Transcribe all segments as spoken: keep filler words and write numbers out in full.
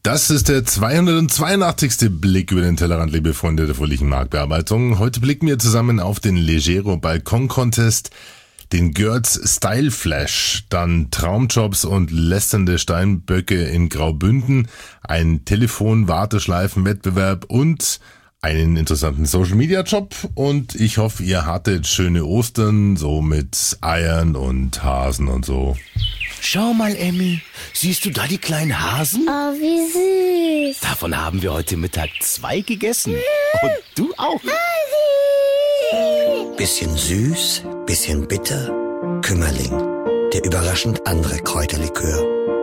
Das ist der zweihundertzweiundachtzigste Blick über den Tellerrand, liebe Freunde der fröhlichen Marktbearbeitung. Heute blicken wir zusammen auf den Legero Balkon Contest, den Görz Style Flash, dann Traumjobs und lästernde Steinböcke in Graubünden, ein Telefon-Warteschleifen-Wettbewerb und einen interessanten Social-Media-Job. Und ich hoffe, ihr hattet schöne Ostern, so mit Eiern und Hasen und so. Schau mal, Emmy, siehst du da die kleinen Hasen? Oh, wie süß. Davon haben wir heute Mittag zwei gegessen. Und du auch. Hasi. Bisschen süß, bisschen bitter. Kümmerling, der überraschend andere Kräuterlikör.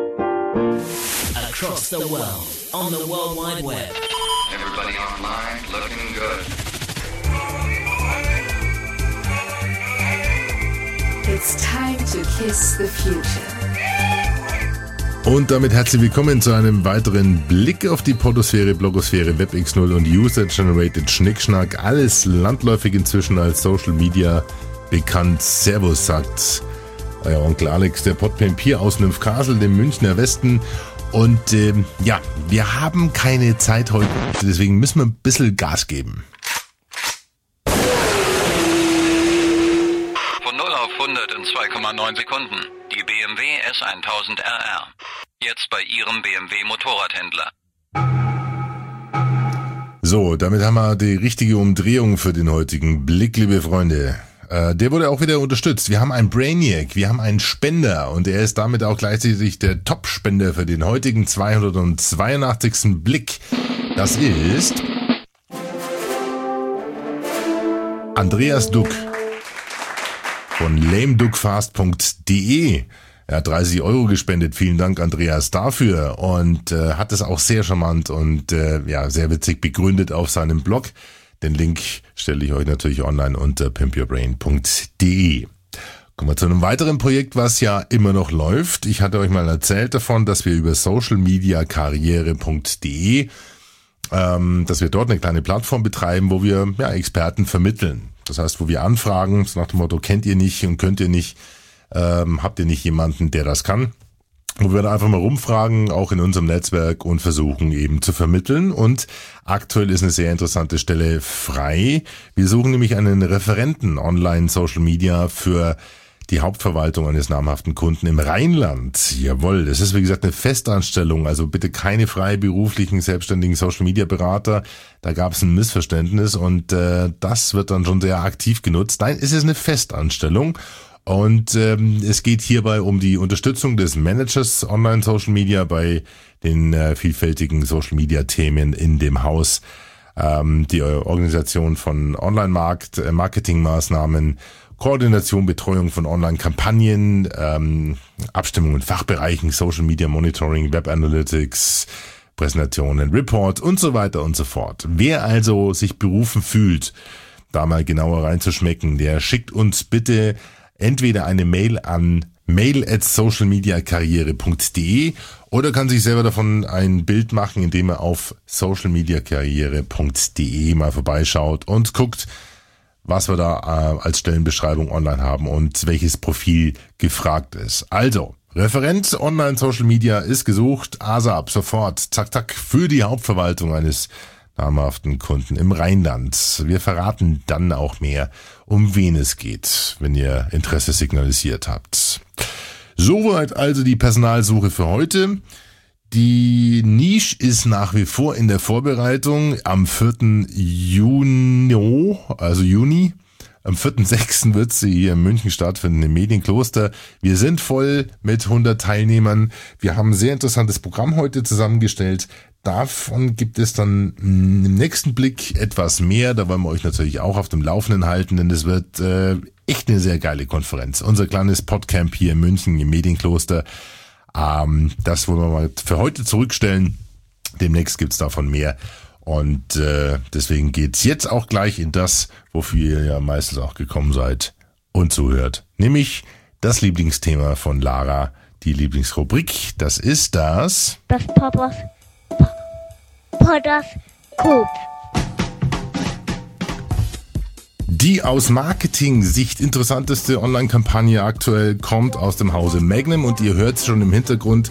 Across the world, on the World Wide Web. Everybody online, looking good. It's time to kiss the future. Und damit herzlich willkommen zu einem weiteren Blick auf die Podosphäre, Blogosphäre, Web X null und User-Generated Schnickschnack. Alles landläufig inzwischen als Social Media bekannt. Servus, sagt euer Onkel Alex, der Podpimpier aus Nymphkasel, dem Münchner Westen. Und ähm, ja, wir haben keine Zeit heute, deswegen müssen wir ein bisschen Gas geben. Von null auf hundert in zwei Komma neun Sekunden. Die B M W S tausend R R. Jetzt bei Ihrem B M W Motorradhändler. So, damit haben wir die richtige Umdrehung für den heutigen Blick, liebe Freunde. Äh, der wurde auch wieder unterstützt. Wir haben einen Brainiac, wir haben einen Spender und er ist damit auch gleichzeitig der Top-Spender für den heutigen zweihundertzweiundachtzigsten Blick. Das ist Andreas Duck von lame duck fast punkt de. Er hat dreißig Euro gespendet. Vielen Dank, Andreas, dafür. Und äh, hat es auch sehr charmant und äh, ja sehr witzig begründet auf seinem Blog. Den Link stelle ich euch natürlich online unter pimp your brain punkt de. Kommen wir zu einem weiteren Projekt, was ja immer noch läuft. Ich hatte euch mal erzählt davon, dass wir über social media karriere punkt de, ähm, dass wir dort eine kleine Plattform betreiben, wo wir ja Experten vermitteln. Das heißt, wo wir anfragen, so nach dem Motto, kennt ihr nicht und könnt ihr nicht, ähm, habt ihr nicht jemanden, der das kann? Wo wir da einfach mal rumfragen, auch in unserem Netzwerk und versuchen eben zu vermitteln. Und aktuell ist eine sehr interessante Stelle frei. Wir suchen nämlich einen Referenten Online Social Media für die Hauptverwaltung eines namhaften Kunden im Rheinland. Jawohl, das ist wie gesagt eine Festanstellung, also bitte keine freiberuflichen, selbstständigen Social Media Berater. Da gab es ein Missverständnis und äh, das wird dann schon sehr aktiv genutzt. Nein, es ist eine Festanstellung. Und ähm, es geht hierbei um die Unterstützung des Managers Online Social Media bei den äh, vielfältigen Social Media Themen in dem Haus. Ähm, die Organisation von Online-Markt, äh, Marketingmaßnahmen, Koordination, Betreuung von Online-Kampagnen, ähm, Abstimmung in Fachbereichen, Social Media Monitoring, Web Analytics, Präsentationen, Report und so weiter und so fort. Wer also sich berufen fühlt, da mal genauer reinzuschmecken, der schickt uns bitte entweder eine Mail an mail at social media karriere punkt de oder kann sich selber davon ein Bild machen, indem er auf social media karriere punkt de mal vorbeischaut und guckt, was wir da äh, als Stellenbeschreibung online haben und welches Profil gefragt ist. Also, Referent Online Social Media ist gesucht, ASAP, sofort, zack, zack, für die Hauptverwaltung eines namhaften Kunden im Rheinland. Wir verraten dann auch mehr, um wen es geht, wenn ihr Interesse signalisiert habt. Soweit also die Personalsuche für heute. Die Nische ist nach wie vor in der Vorbereitung. Am vierten Juni, also Juni, am vierten sechsten wird sie hier in München stattfinden, im Medienkloster. Wir sind voll mit hundert Teilnehmern. Wir haben ein sehr interessantes Programm heute zusammengestellt. Davon gibt es dann im nächsten Blick etwas mehr. Da wollen wir euch natürlich auch auf dem Laufenden halten, denn es wird äh, echt eine sehr geile Konferenz. Unser kleines Podcamp hier in München im Medienkloster. Ähm, das wollen wir mal für heute zurückstellen. Demnächst gibt's davon mehr. Und äh, deswegen geht's jetzt auch gleich in das, wofür ihr ja meistens auch gekommen seid und zuhört. Nämlich das Lieblingsthema von Lara, die Lieblingsrubrik. Das ist das... Das Papas Podoskop. Die aus Marketing-Sicht interessanteste Online-Kampagne aktuell kommt aus dem Hause Magnum und ihr hört schon im Hintergrund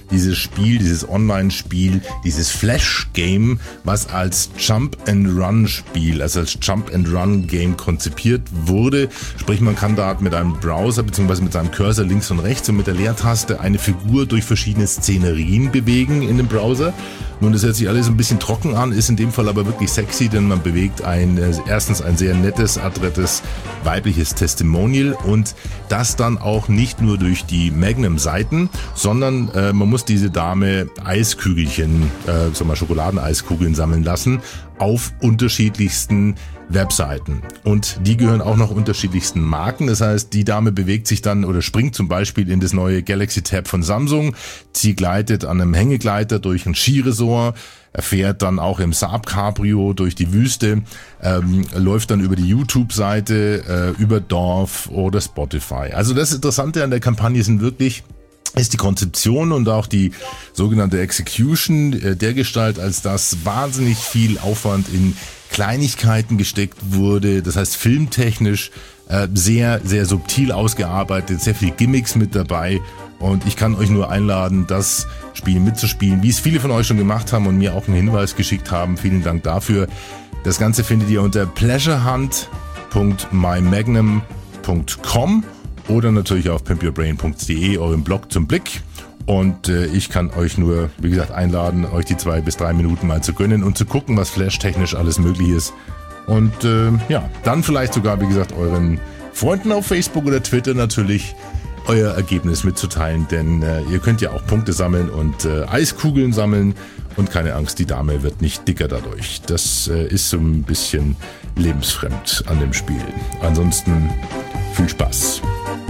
dieses Spiel, dieses Online-Spiel, dieses Flash-Game, was als Jump-and-Run-Spiel, also als Jump-and-Run-Game konzipiert wurde. Sprich, man kann da mit einem Browser bzw. mit seinem Cursor links und rechts und mit der Leertaste eine Figur durch verschiedene Szenerien bewegen in dem Browser. Nun, das hört sich alles ein bisschen trocken an, ist in dem Fall aber wirklich sexy, denn man bewegt ein, äh, erstens ein sehr nettes, adrettes, weibliches Testimonial und das dann auch nicht nur durch die Magnum-Seiten, sondern äh, man muss diese Dame Eiskügelchen, äh, sagen wir Schokoladeneiskugeln sammeln lassen auf unterschiedlichsten Webseiten. Und die gehören auch noch unterschiedlichsten Marken. Das heißt, die Dame bewegt sich dann oder springt zum Beispiel in das neue Galaxy Tab von Samsung. Sie gleitet an einem Hängegleiter durch ein Skiresort, fährt dann auch im Saab Cabrio durch die Wüste, ähm, läuft dann über die YouTube-Seite, äh, über Dorf oder Spotify. Also das Interessante an der Kampagne sind wirklich ist die Konzeption und auch die sogenannte Execution äh, der Gestalt, als dass wahnsinnig viel Aufwand in Kleinigkeiten gesteckt wurde. Das heißt, filmtechnisch äh, sehr, sehr subtil ausgearbeitet, sehr viel Gimmicks mit dabei. Und ich kann euch nur einladen, das Spiel mitzuspielen, wie es viele von euch schon gemacht haben und mir auch einen Hinweis geschickt haben. Vielen Dank dafür. Das Ganze findet ihr unter pleasurehunt punkt my magnum punkt com oder natürlich auf pimp your brain punkt de, eurem Blog zum Blick. Und äh, ich kann euch nur, wie gesagt, einladen, euch die zwei bis drei Minuten mal zu gönnen und zu gucken, was flashtechnisch alles möglich ist. Und äh, ja, dann vielleicht sogar, wie gesagt, euren Freunden auf Facebook oder Twitter natürlich euer Ergebnis mitzuteilen, denn äh, ihr könnt ja auch Punkte sammeln und äh, Eiskugeln sammeln und keine Angst, die Dame wird nicht dicker dadurch. Das äh, ist so ein bisschen lebensfremd an dem Spiel. Ansonsten viel Spaß.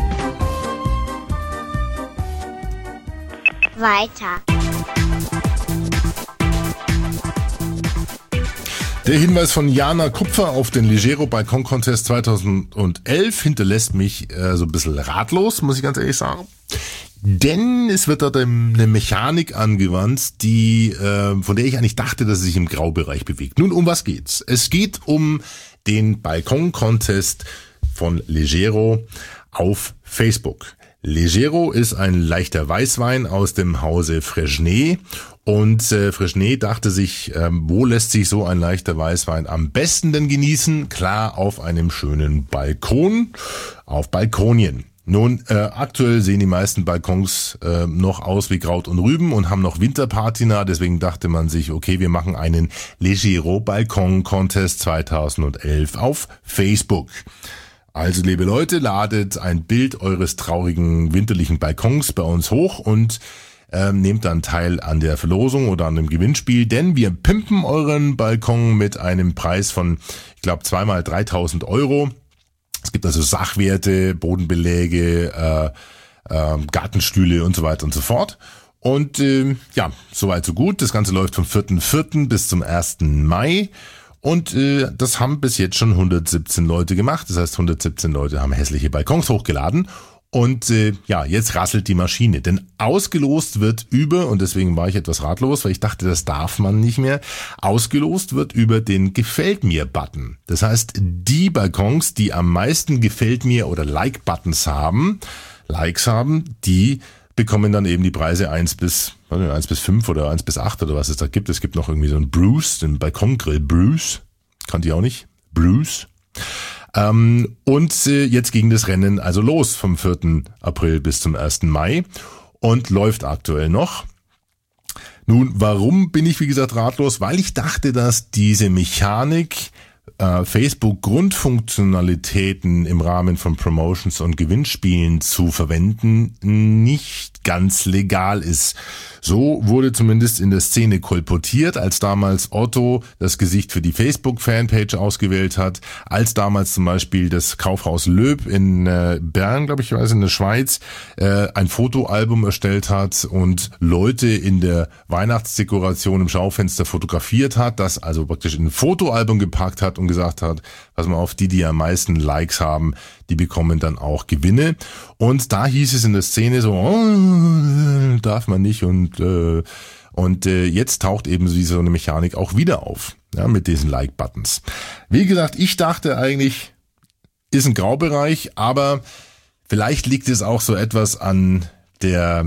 Weiter. Der Hinweis von Jana Kupfer auf den Legero Balkon Contest zweitausendelf hinterlässt mich äh, so ein bisschen ratlos, muss ich ganz ehrlich sagen. Denn es wird dort eine Mechanik angewandt, die äh, von der ich eigentlich dachte, dass sie sich im Graubereich bewegt. Nun, um was geht's? Es geht um den Balkon Contest von Legero auf Facebook. Legero ist ein leichter Weißwein aus dem Hause Fresnay und äh, Fresnay dachte sich, äh, wo lässt sich so ein leichter Weißwein am besten denn genießen? Klar, auf einem schönen Balkon, auf Balkonien. Nun, äh, aktuell sehen die meisten Balkons äh, noch aus wie Kraut und Rüben und haben noch Winterpatina, deswegen dachte man sich, okay, wir machen einen Legero Balkon Contest zweitausendelf auf Facebook. Also, liebe Leute, ladet ein Bild eures traurigen winterlichen Balkons bei uns hoch und ähm, nehmt dann teil an der Verlosung oder an dem Gewinnspiel, denn wir pimpen euren Balkon mit einem Preis von, ich glaube, zweimal dreitausend Euro. Es gibt also Sachwerte, Bodenbeläge, äh, äh, Gartenstühle und so weiter und so fort. Und äh, ja, soweit so gut. Das Ganze läuft vom vierten vierten bis zum ersten Mai. Und äh, das haben bis jetzt schon hundertsiebzehn Leute gemacht. Das heißt, hundertsiebzehn Leute haben hässliche Balkons hochgeladen. Und äh, ja, jetzt rasselt die Maschine. Denn ausgelost wird über, und deswegen war ich etwas ratlos, weil ich dachte, das darf man nicht mehr, ausgelost wird über den Gefällt mir-Button. Das heißt, die Balkons, die am meisten Gefällt mir oder Like-Buttons haben, Likes haben, die bekommen dann eben die Preise eins bis eins bis fünf oder eins bis acht oder was es da gibt. Es gibt noch irgendwie so einen Bruce, den Balkongrill Bruce. Kannte ich auch nicht. Bruce. Ähm, und äh, jetzt ging das Rennen also los vom vierten April bis zum ersten Mai und läuft aktuell noch. Nun, warum bin ich wie gesagt ratlos? Weil ich dachte, dass diese Mechanik äh, Facebook Grundfunktionalitäten im Rahmen von Promotions und Gewinnspielen zu verwenden nicht ganz legal ist. So wurde zumindest in der Szene kolportiert, als damals Otto das Gesicht für die Facebook-Fanpage ausgewählt hat, als damals zum Beispiel das Kaufhaus Loeb in äh, Bern, glaube ich, weiß in der Schweiz, äh, ein Fotoalbum erstellt hat und Leute in der Weihnachtsdekoration im Schaufenster fotografiert hat, das also praktisch in ein Fotoalbum gepackt hat und gesagt hat, pass mal auf, die, die am meisten Likes haben, die bekommen dann auch Gewinne. Und da hieß es in der Szene so, oh, darf man nicht und äh, und äh, jetzt taucht eben so eine Mechanik auch wieder auf, ja, mit diesen Like-Buttons. Wie gesagt, ich dachte eigentlich, ist ein Graubereich, aber vielleicht liegt es auch so etwas an der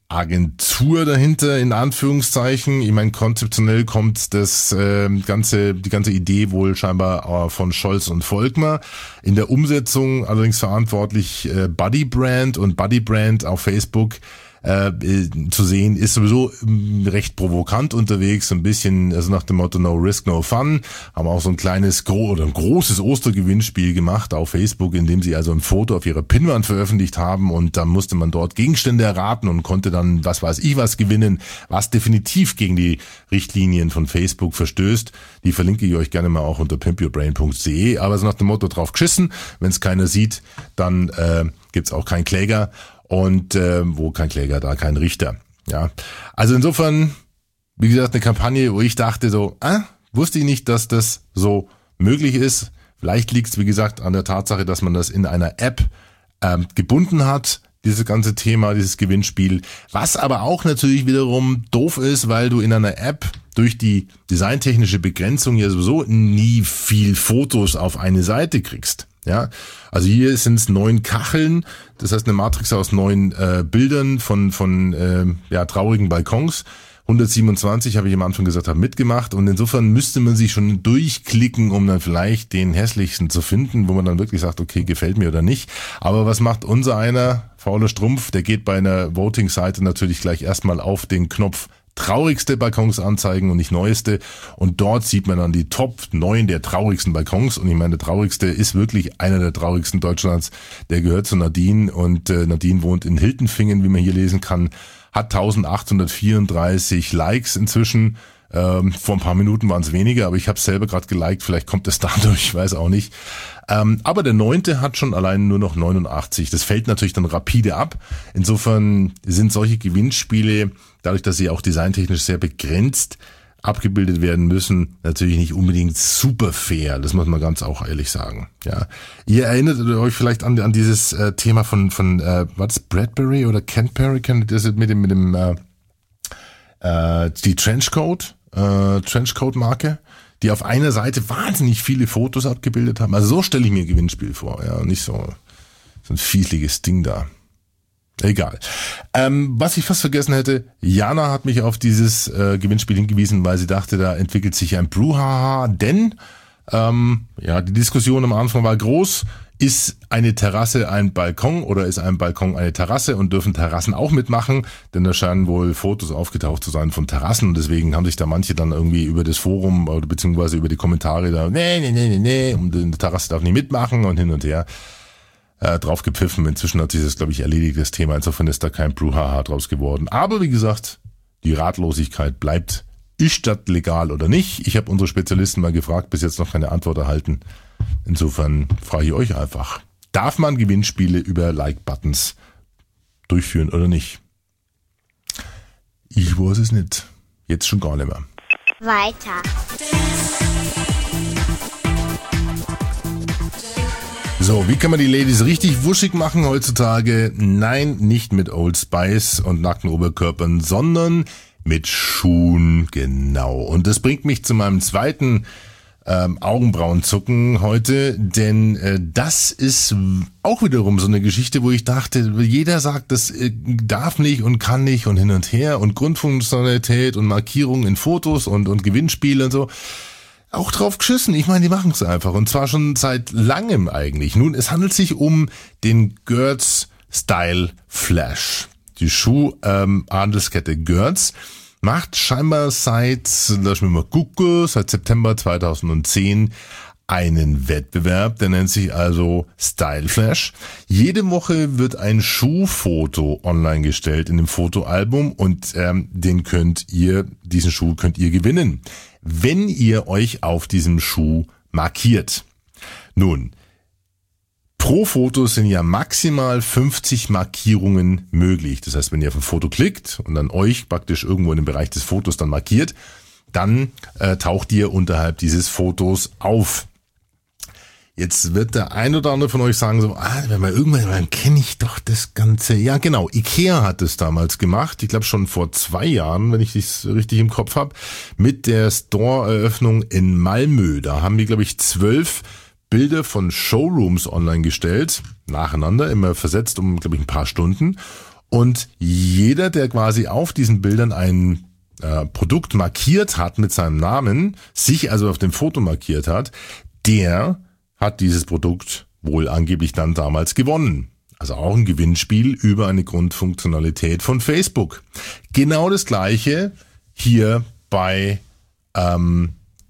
Agentur dahinter, in Anführungszeichen. Ich meine, konzeptionell kommt das äh, ganze, die ganze Idee wohl scheinbar äh, von Scholz und Volkmar. In der Umsetzung allerdings verantwortlich äh, Buddy Brand, und Buddy Brand auf Facebook äh, zu sehen, ist sowieso äh, recht provokant unterwegs, so ein bisschen, also nach dem Motto No Risk, No Fun, haben auch so ein kleines gro- oder ein großes Ostergewinnspiel gemacht auf Facebook, in dem sie also ein Foto auf ihrer Pinnwand veröffentlicht haben, und da musste man dort Gegenstände erraten und konnte dann, was weiß ich was, gewinnen, was definitiv gegen die Richtlinien von Facebook verstößt. Die verlinke ich euch gerne mal auch unter pimp your brain punkt de, aber so nach dem Motto drauf geschissen, wenn es keiner sieht, dann äh, gibt's auch keinen Kläger. Und äh, wo kein Kläger, da kein Richter. Ja, also insofern, wie gesagt, eine Kampagne, wo ich dachte so, äh, wusste ich nicht, dass das so möglich ist. Vielleicht liegt es, wie gesagt, an der Tatsache, dass man das in einer App ähm, gebunden hat, dieses ganze Thema, dieses Gewinnspiel. Was aber auch natürlich wiederum doof ist, weil du in einer App durch die designtechnische Begrenzung ja sowieso nie viel Fotos auf eine Seite kriegst. Ja, also hier sind es neun Kacheln, das heißt eine Matrix aus neun äh, Bildern von von äh, ja traurigen Balkons. hundertsiebenundzwanzig, habe ich am Anfang gesagt, habe mitgemacht, und insofern müsste man sich schon durchklicken, um dann vielleicht den hässlichsten zu finden, wo man dann wirklich sagt, okay, gefällt mir oder nicht. Aber was macht unser einer, fauler Strumpf, der geht bei einer Voting-Seite natürlich gleich erstmal auf den Knopf traurigste Balkons anzeigen und nicht neueste, und dort sieht man dann die Top neun der traurigsten Balkons, und ich meine, der traurigste ist wirklich einer der traurigsten Deutschlands, der gehört zu Nadine, und äh, Nadine wohnt in Hiltenfingen, wie man hier lesen kann, hat eintausendachthundertvierunddreißig Likes inzwischen. Ähm, vor ein paar Minuten waren es weniger, aber ich habe es selber gerade geliked, vielleicht kommt es dadurch, ich weiß auch nicht. Ähm, aber der neunte hat schon allein nur noch neunundachtzig. Das fällt natürlich dann rapide ab. Insofern sind solche Gewinnspiele, dadurch, dass sie auch designtechnisch sehr begrenzt abgebildet werden müssen, natürlich nicht unbedingt super fair. Das muss man ganz auch ehrlich sagen. Ja, ihr erinnert euch vielleicht an, an dieses äh, Thema von von äh, was Bradbury oder Canterbury, kennt ihr das mit dem mit dem äh, äh, die Trenchcoat äh, Trenchcoat-Marke, die auf einer Seite wahnsinnig viele Fotos abgebildet haben. Also so stelle ich mir ein Gewinnspiel vor, ja, nicht so so ein fiesliges Ding da. Egal. Ähm, was ich fast vergessen hätte, Jana hat mich auf dieses äh, Gewinnspiel hingewiesen, weil sie dachte, da entwickelt sich ein Brouhaha, denn ähm, ja, die Diskussion am Anfang war groß. Ist eine Terrasse ein Balkon oder ist ein Balkon eine Terrasse, und dürfen Terrassen auch mitmachen? Denn da scheinen wohl Fotos aufgetaucht zu sein von Terrassen, und deswegen haben sich da manche dann irgendwie über das Forum oder beziehungsweise über die Kommentare da, nee, nee, nee, nee, nee, und die Terrasse darf nicht mitmachen und hin und her äh, drauf gepfiffen. Inzwischen hat sich das, glaube ich, erledigt, das Thema. Insofern ist da kein Brouhaha draus geworden. Aber wie gesagt, die Ratlosigkeit bleibt. Ist das legal oder nicht? Ich habe unsere Spezialisten mal gefragt, bis jetzt noch keine Antwort erhalten. Insofern frage ich euch einfach, darf man Gewinnspiele über Like-Buttons durchführen oder nicht? Ich weiß es nicht. Jetzt schon gar nicht mehr. Weiter. So, wie kann man die Ladies richtig wuschig machen heutzutage? Nein, nicht mit Old Spice und nackten Oberkörpern, sondern mit Schuhen, genau. Und das bringt mich zu meinem zweiten ähm, Augenbrauenzucken heute, denn äh, das ist auch wiederum so eine Geschichte, wo ich dachte, jeder sagt, das äh, darf nicht und kann nicht und hin und her und Grundfunktionalität und Markierungen in Fotos und und Gewinnspiele und so. Auch drauf geschissen. Ich meine, die machen es einfach, und zwar schon seit langem eigentlich. Nun, es handelt sich um den Gertz Style Flash. Die Schuh-Handelskette ähm, Gertz macht scheinbar seit, lass mich mal gucken, seit September zweitausendzehn einen Wettbewerb, der nennt sich also Style Flash. Jede Woche wird ein Schuhfoto online gestellt in dem Fotoalbum, und ähm, den könnt ihr, diesen Schuh könnt ihr gewinnen, wenn ihr euch auf diesem Schuh markiert. Nun, pro Foto sind ja maximal fünfzig Markierungen möglich. Das heißt, wenn ihr auf ein Foto klickt und dann euch praktisch irgendwo in dem Bereich des Fotos dann markiert, dann äh, taucht ihr unterhalb dieses Fotos auf. Jetzt wird der ein oder andere von euch sagen so, ah, wenn man irgendwann, dann kenne ich doch das Ganze. Ja, genau, Ikea hat es damals gemacht. Ich glaube schon vor zwei Jahren, wenn ich das richtig im Kopf habe, mit der Store-Eröffnung in Malmö. Da haben die, glaube ich, zwölf Bilder von Showrooms online gestellt, nacheinander, immer versetzt um, glaube ich, ein paar Stunden. Und jeder, der quasi auf diesen Bildern ein äh, Produkt markiert hat mit seinem Namen, sich also auf dem Foto markiert hat, der hat dieses Produkt wohl angeblich dann damals gewonnen. Also auch ein Gewinnspiel über eine Grundfunktionalität von Facebook. Genau das Gleiche hier bei ähm,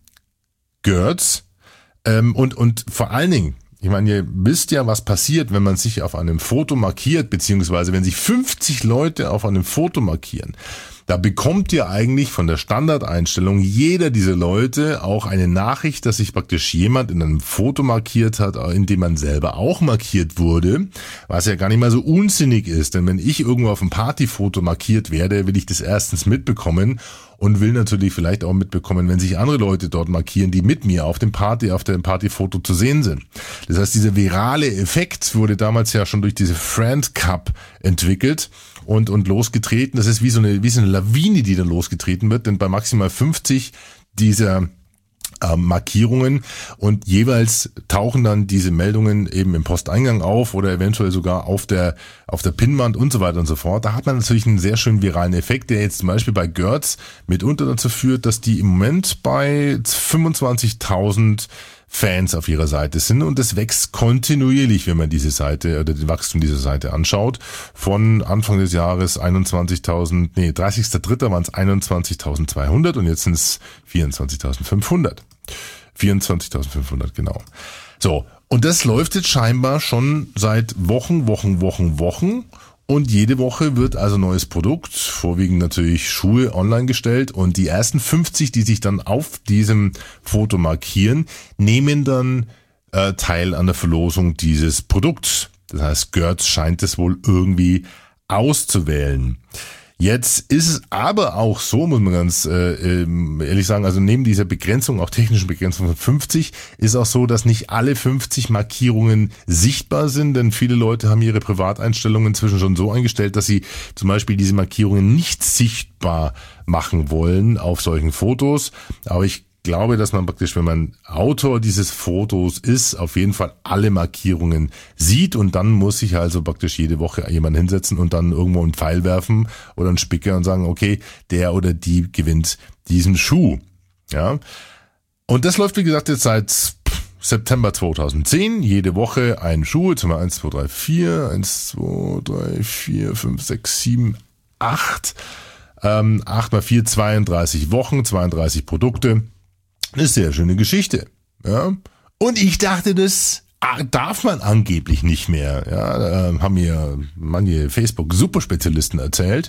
Görz. Ähm, und, und vor allen Dingen, ich meine, ihr wisst ja, was passiert, wenn man sich auf einem Foto markiert, beziehungsweise wenn sich fünfzig Leute auf einem Foto markieren. Da bekommt ihr eigentlich von der Standardeinstellung jeder dieser Leute auch eine Nachricht, dass sich praktisch jemand in einem Foto markiert hat, in dem man selber auch markiert wurde, was ja gar nicht mal so unsinnig ist. Denn wenn ich irgendwo auf einem Partyfoto markiert werde, will ich das erstens mitbekommen und will natürlich vielleicht auch mitbekommen, wenn sich andere Leute dort markieren, die mit mir auf dem Party, auf dem Partyfoto zu sehen sind. Das heißt, dieser virale Effekt wurde damals ja schon durch diese Friend Cup entwickelt und und losgetreten. Das ist wie so eine wie so eine Lawine, die dann losgetreten wird, denn bei maximal fünfzig dieser äh, Markierungen und jeweils tauchen dann diese Meldungen eben im Posteingang auf oder eventuell sogar auf der auf der Pinnwand und so weiter und so fort. Da hat man natürlich einen sehr schönen viralen Effekt, der jetzt zum Beispiel bei Görz mitunter dazu führt, dass die im Moment bei fünfundzwanzigtausend Fans auf ihrer Seite sind und es wächst kontinuierlich, wenn man diese Seite oder den Wachstum dieser Seite anschaut. Von Anfang des Jahres einundzwanzigtausend, nee, dreißigster dritter waren es einundzwanzigtausendzweihundert und jetzt sind es vierundzwanzigtausendfünfhundert. vierundzwanzigtausendfünfhundert, genau. So, und das läuft jetzt scheinbar schon seit Wochen, Wochen, Wochen, Wochen. Und jede Woche wird also neues Produkt, vorwiegend natürlich Schuhe, online gestellt und die ersten fünfzig, die sich dann auf diesem Foto markieren, nehmen dann äh, teil an der Verlosung dieses Produkts. Das heißt, Görz scheint es wohl irgendwie auszuwählen. Jetzt ist es aber auch so, muss man ganz äh, ehrlich sagen, also neben dieser Begrenzung, auch technischen Begrenzung von fünfzig, ist auch so, dass nicht alle fünfzig Markierungen sichtbar sind, denn viele Leute haben ihre Privateinstellungen inzwischen schon so eingestellt, dass sie zum Beispiel diese Markierungen nicht sichtbar machen wollen auf solchen Fotos. Aber ich glaube, dass man praktisch, wenn man Autor dieses Fotos ist, auf jeden Fall alle Markierungen sieht und dann muss sich also praktisch jede Woche jemand hinsetzen und dann irgendwo einen Pfeil werfen oder einen Spicker und sagen, okay, der oder die gewinnt diesen Schuh. Ja. Und das läuft, wie gesagt, jetzt seit September zweitausendzehn, jede Woche ein Schuh, jetzt haben wir eins, zwei, drei, vier, eins, zwei, drei, vier, fünf, sechs, sieben, acht, ähm, acht mal vier, zweiunddreißig Wochen, zweiunddreißig Produkte. Eine sehr schöne Geschichte, ja. Und ich dachte, das darf man angeblich nicht mehr, ja. Da haben mir manche Facebook-Superspezialisten erzählt.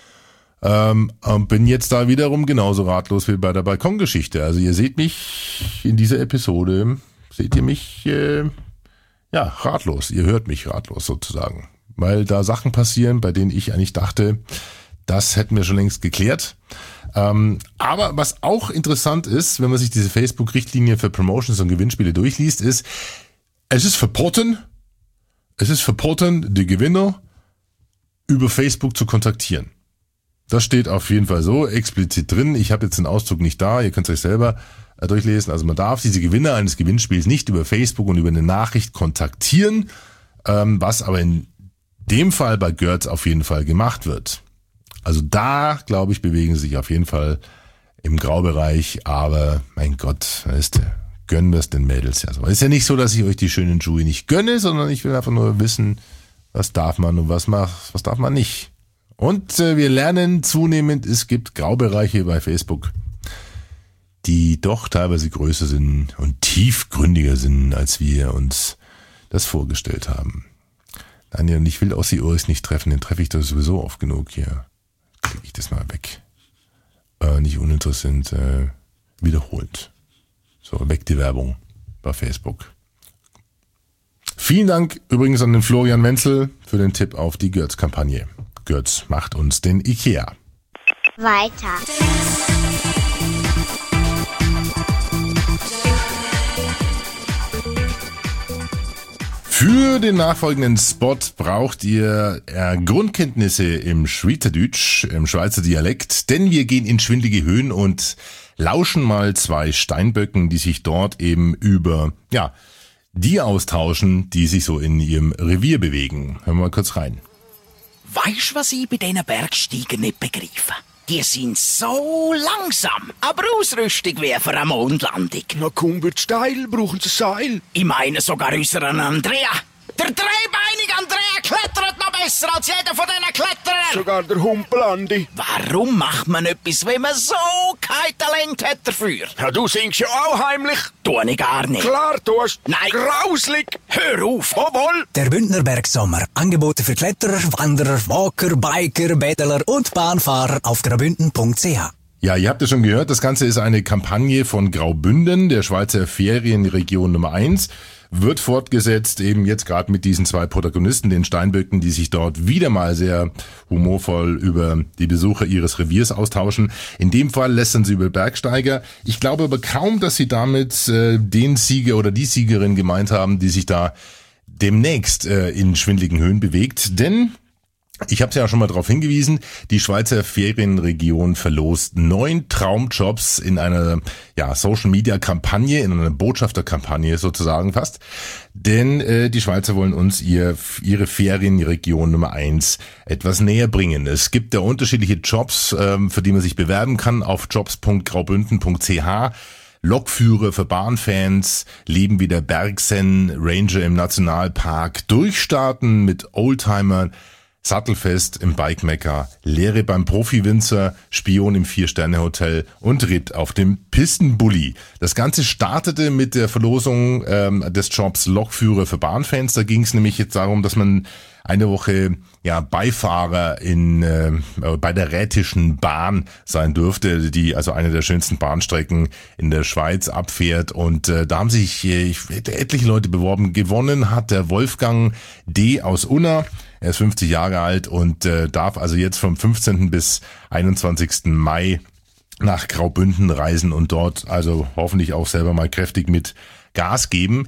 Ähm, und bin jetzt da wiederum genauso ratlos wie bei der Balkongeschichte. Also ihr seht mich in dieser Episode, seht ihr mich, äh, ja, ratlos. Ihr hört mich ratlos sozusagen. Weil da Sachen passieren, bei denen ich eigentlich dachte, das hätten wir schon längst geklärt. Ähm, aber was auch interessant ist, wenn man sich diese Facebook-Richtlinie für Promotions und Gewinnspiele durchliest, ist, es ist verboten, es ist verboten, die Gewinner über Facebook zu kontaktieren. Das steht auf jeden Fall so explizit drin. Ich habe jetzt den Auszug nicht da, ihr könnt es euch selber äh, durchlesen. Also man darf diese Gewinner eines Gewinnspiels nicht über Facebook und über eine Nachricht kontaktieren, ähm, was aber in dem Fall bei Görz auf jeden Fall gemacht wird. Also da, glaube ich, bewegen sie sich auf jeden Fall im Graubereich, aber mein Gott, weißt du, gönnen wir es den Mädels ja so. Es ist ja nicht so, dass ich euch die schönen Schuhe nicht gönne, sondern ich will einfach nur wissen, was darf man und was macht, was darf man nicht. Und äh, wir lernen zunehmend, es gibt Graubereiche bei Facebook, die doch teilweise größer sind und tiefgründiger sind, als wir uns das vorgestellt haben. Daniel, und ich will Ossi Urs nicht treffen, den treffe ich doch sowieso oft genug hier. Klicke ich das mal weg. Äh, nicht uninteressant, äh, wiederholt. So, weg die Werbung bei Facebook. Vielen Dank übrigens an den Florian Wenzel für den Tipp auf die Görz-Kampagne. Görz macht uns den Ikea. Weiter. Für den nachfolgenden Spot braucht ihr äh, Grundkenntnisse im Schweizerdeutsch, im Schweizer Dialekt, denn wir gehen in schwindelige Höhen und lauschen mal zwei Steinböcken, die sich dort eben über, ja, die austauschen, die sich so in ihrem Revier bewegen. Hören wir mal kurz rein. Weisst, was ich bei diesen Bergsteigern nicht begreife? Die sind so langsam, aber Ausrüstung wie für eine Mondlandung. Na komm, wird steil, brauchen sie Seil. Ich meine sogar unseren Andrea. Der dreibeinige Andrea klettert noch besser als jeder von diesen Kletterern. Sogar der Humpelandi. Warum macht man etwas, wenn man so kein Talent hat dafür? Ja, du singst ja auch heimlich. Tu ich gar nicht. Klar tust. Nein. Grauslig. Hör auf. Obwohl. Der Bündner Bergsommer. Angebote für Kletterer, Wanderer, Walker, Biker, Bädeler und Bahnfahrer auf graubünden punkt c h. Ja, ihr habt es schon gehört, das Ganze ist eine Kampagne von Graubünden, der Schweizer Ferienregion Nummer eins. Wird fortgesetzt, eben jetzt gerade mit diesen zwei Protagonisten, den Steinböcken, die sich dort wieder mal sehr humorvoll über die Besucher ihres Reviers austauschen. In dem Fall lästern sie über Bergsteiger. Ich glaube aber kaum, dass sie damit äh, den Sieger oder die Siegerin gemeint haben, die sich da demnächst äh, in schwindeligen Höhen bewegt, denn ich habe es ja schon mal darauf hingewiesen, die Schweizer Ferienregion verlost neun Traumjobs in einer ja, Social-Media-Kampagne, in einer Botschafterkampagne sozusagen fast. Denn äh, die Schweizer wollen uns ihr ihre Ferienregion Nummer eins etwas näher bringen. Es gibt da unterschiedliche Jobs, ähm, für die man sich bewerben kann auf jobs punkt graubünden punkt c h. Lokführer für Bahnfans, Leben wie der Bergsen, Ranger im Nationalpark, Durchstarten mit Oldtimer, Sattelfest im Bike-Mekka, Lehre beim Profi-Winzer, Spion im Vier-Sterne-Hotel und Ritt auf dem Pistenbully. Das Ganze startete mit der Verlosung ähm, des Jobs Lokführer für Bahnfans. Da ging es nämlich jetzt darum, dass man eine Woche ja Beifahrer in äh, bei der Rätischen Bahn sein durfte, die also eine der schönsten Bahnstrecken in der Schweiz abfährt. Und äh, da haben sich äh, etliche Leute beworben. Gewonnen hat der Wolfgang D. aus Unna. Er ist fünfzig Jahre alt und äh, darf also jetzt vom fünfzehnten bis einundzwanzigsten Mai nach Graubünden reisen und dort also hoffentlich auch selber mal kräftig mit Gas geben.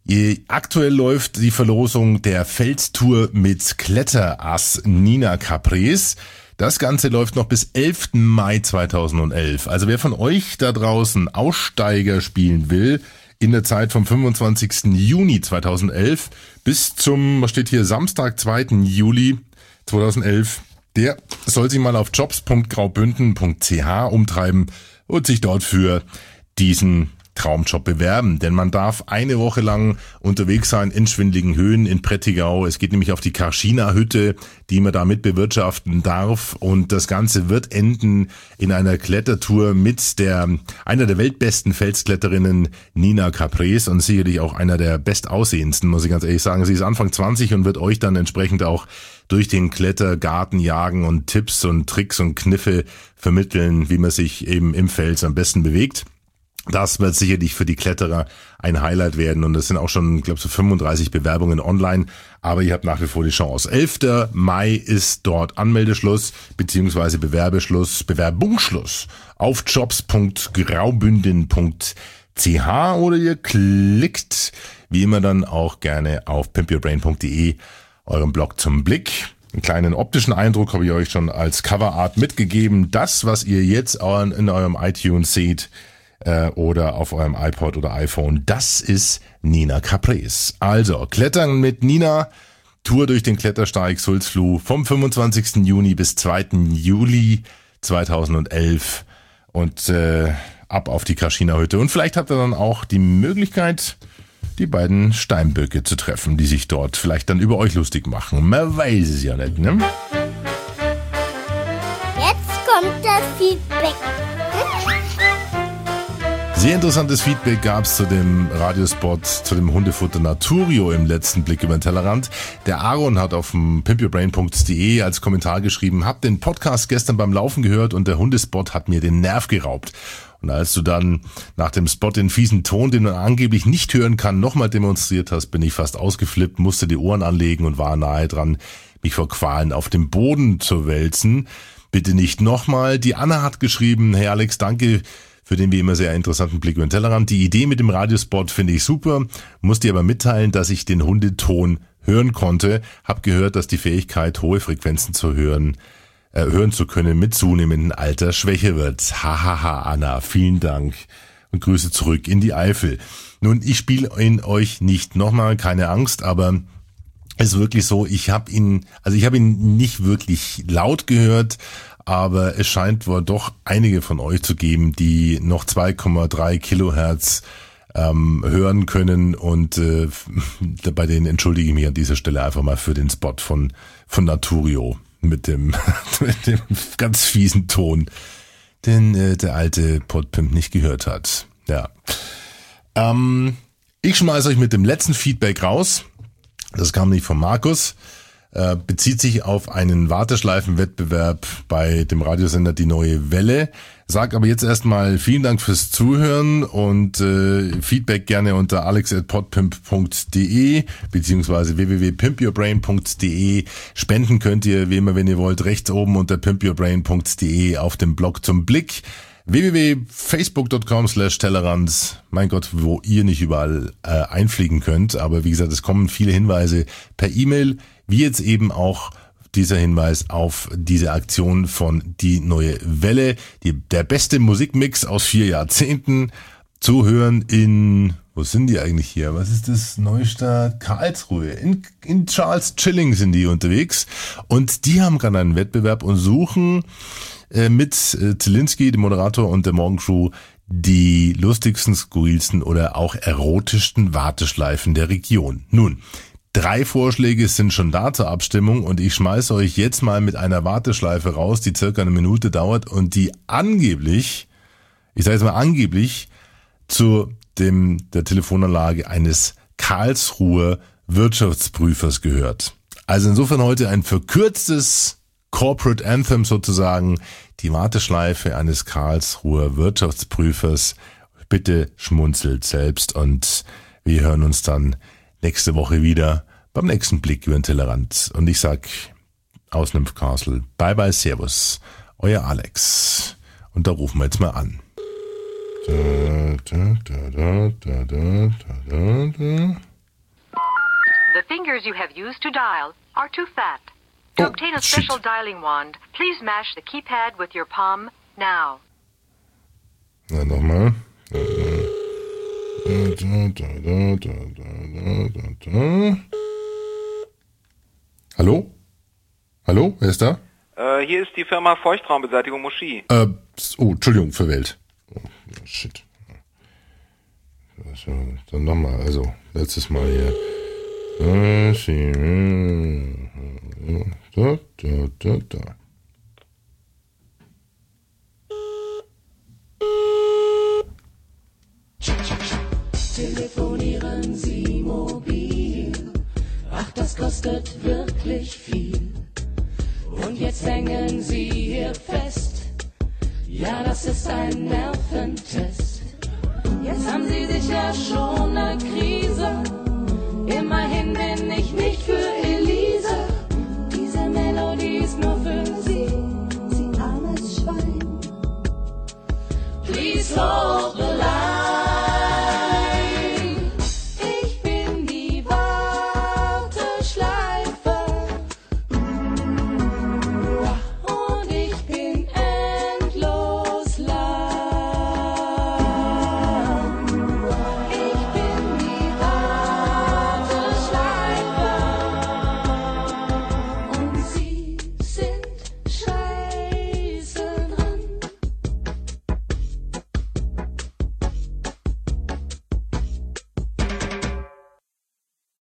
Aktuell läuft die Verlosung der Felstour mit Kletterass Nina Caprez. Das Ganze läuft noch bis elften Mai zweitausendelf. Also wer von euch da draußen Aussteiger spielen will, in der Zeit vom fünfundzwanzigsten Juni zweitausendelf bis zum, was steht hier, Samstag, zweiten Juli zweitausendelf, der soll sich mal auf jobs punkt graubünden punkt c h umtreiben und sich dort für diesen Traumjob bewerben, denn man darf eine Woche lang unterwegs sein in schwindeligen Höhen in Prättigau. Es geht nämlich auf die Karschina-Hütte, die man da mit bewirtschaften darf, und das Ganze wird enden in einer Klettertour mit der einer der weltbesten Felskletterinnen Nina Caprez und sicherlich auch einer der bestaussehendsten, muss ich ganz ehrlich sagen. Sie ist Anfang zwanzig und wird euch dann entsprechend auch durch den Klettergarten jagen und Tipps und Tricks und Kniffe vermitteln, wie man sich eben im Fels am besten bewegt. Das wird sicherlich für die Kletterer ein Highlight werden, und es sind auch schon, ich glaube, so fünfunddreißig Bewerbungen online, aber ihr habt nach wie vor die Chance. elften Mai ist dort Anmeldeschluss bzw. Bewerbeschluss, Bewerbungsschluss auf jobs punkt graubünden punkt c h oder ihr klickt wie immer dann auch gerne auf pimp your brain punkt d e, eurem Blog zum Blick. Einen kleinen optischen Eindruck habe ich euch schon als Coverart mitgegeben. Das, was ihr jetzt in eurem iTunes seht, oder auf eurem iPod oder iPhone, das ist Nina Caprez. Also, Klettern mit Nina, Tour durch den Klettersteig Sulzfluh vom fünfundzwanzigsten Juni bis zweiten Juli zweitausendelf und äh, ab auf die Karschina-Hütte. Und vielleicht habt ihr dann auch die Möglichkeit, die beiden Steinböcke zu treffen, die sich dort vielleicht dann über euch lustig machen. Man weiß es ja nicht, ne? Jetzt kommt das Feedback. Sehr interessantes Feedback gab es zu dem Radiospot, zu dem Hundefutter Naturio im letzten Blick über den Tellerrand. Der Aaron hat auf dem pimp your brain punkt d e als Kommentar geschrieben: Hab den Podcast gestern beim Laufen gehört und der Hundespot hat mir den Nerv geraubt. Und als du dann nach dem Spot den fiesen Ton, den man angeblich nicht hören kann, nochmal demonstriert hast, bin ich fast ausgeflippt, musste die Ohren anlegen und war nahe dran, mich vor Qualen auf dem Boden zu wälzen. Bitte nicht nochmal. Die Anna hat geschrieben: Hey Alex, danke für den wie immer sehr interessanten Blick über den Tellerrand. Die Idee mit dem Radiospot finde ich super, muss dir aber mitteilen, dass ich den Hundeton hören konnte. Hab gehört, dass die Fähigkeit, hohe Frequenzen zu hören, äh, hören zu können, mit zunehmendem Alter schwächer wird. Hahaha, Anna, vielen Dank und Grüße zurück in die Eifel. Nun, ich spiele ihn euch nicht nochmal, keine Angst, aber ist wirklich so, ich habe ihn, also ich habe ihn nicht wirklich laut gehört, aber es scheint wohl doch einige von euch zu geben, die noch zwei Komma drei Kilohertz ähm, hören können und äh, bei denen entschuldige ich mich an dieser Stelle einfach mal für den Spot von von Naturio mit dem mit dem ganz fiesen Ton, den äh, der alte Podpimp nicht gehört hat. Ja. Ähm, ich schmeiße euch mit dem letzten Feedback raus. Das kam nicht von Markus. Äh, bezieht sich auf einen Warteschleifenwettbewerb bei dem Radiosender Die Neue Welle. Sag aber jetzt erstmal vielen Dank fürs Zuhören und äh, Feedback gerne unter alex at podpimp punkt de beziehungsweise w w w punkt pimp your brain punkt de. Spenden könnt ihr, wie immer, wenn ihr wollt, rechts oben unter pimp your brain punkt de auf dem Blog zum Blick. w w w punkt facebook punkt com slash Tellerrand. Mein Gott, wo ihr nicht überall äh, einfliegen könnt. Aber wie gesagt, es kommen viele Hinweise per E-Mail, wie jetzt eben auch dieser Hinweis auf diese Aktion von Die Neue Welle. Die, der beste Musikmix aus vier Jahrzehnten zu hören in, wo sind die eigentlich hier? Was ist das? Neustadt, Karlsruhe. In, in Charles Chilling sind die unterwegs. Und die haben gerade einen Wettbewerb und suchen äh, mit äh, Zielinski, dem Moderator und der Morgencrew, die lustigsten, skurrilsten oder auch erotischsten Warteschleifen der Region. Nun, drei Vorschläge sind schon da zur Abstimmung und ich schmeiße euch jetzt mal mit einer Warteschleife raus, die circa eine Minute dauert und die angeblich, ich sage jetzt mal angeblich, zu dem der Telefonanlage eines Karlsruher Wirtschaftsprüfers gehört. Also insofern heute ein verkürztes Corporate Anthem sozusagen, die Warteschleife eines Karlsruher Wirtschaftsprüfers. Bitte schmunzelt selbst und wir hören uns dann nächste Woche wieder beim nächsten Blick über den Tellerrand. Und ich sag aus Nymphcastle, bye bye, servus, euer Alex. Und da rufen wir jetzt mal an. Da, da, da, da, da, da, da, da. The fingers you have used to dial are too fat. To Oh, obtain a shit. special dialing wand, please mash the keypad with your palm now. Na, nochmal. Da, da, da, da, da, da, da, da. Hallo? Hallo? Wer ist da? Äh, hier ist die Firma Feuchtraumbeseitigung Moschee. Äh, oh, Entschuldigung, verwählt. Oh, shit. Dann nochmal, also, letztes Mal hier. Da, da, da, da. Telefonieren Sie mobil. Ach, das kostet wirklich viel. Und jetzt hängen Sie hier fest. Ja, das ist ein Nerventest. Jetzt haben Sie sicher schon eine Krise. Immerhin bin ich nicht für